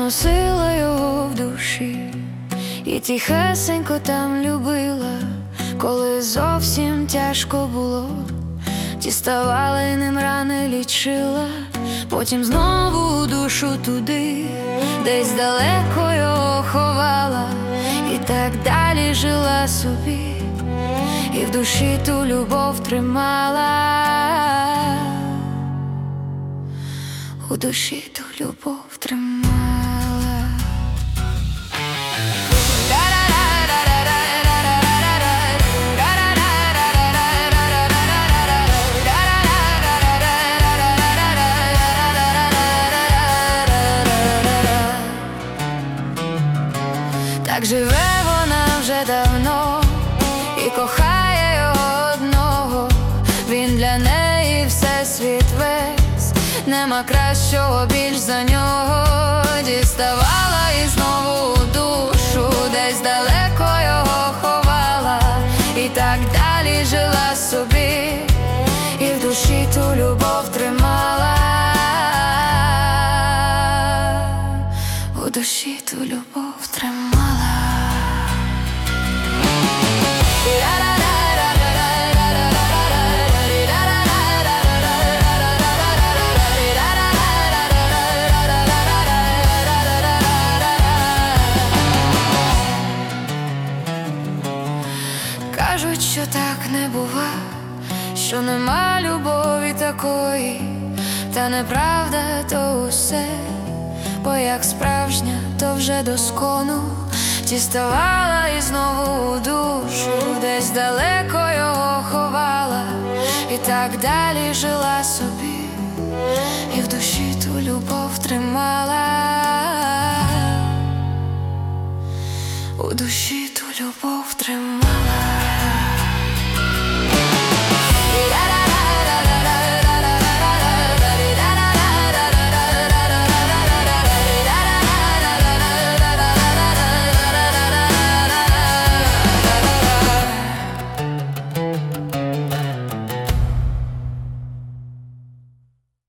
носила його в душі і тихесенько там любила, коли зовсім тяжко було, діставала й ним рани лічила, потім знову душу туди, десь далеко його ховала, і так далі жила собі, і в душі ту любов тримала, у душі ту любов тримала. Так живе вона вже давно і кохає його одного, він для неї всесвіт весь, нема кращого більш за нього, діставала і знову душу, десь далеко його ховала, і так далі жила собі, і в душі ту любов тримала, у душі ту любов тримала. Кажуть, що так не бува, що нема любові такої, та неправда то усе, бо як справжня, то вже доскону, діставала і знову душу, десь далеко його ховала, і так далі жила собі, і в душі ту любов тримала, у душі ту любов тримала.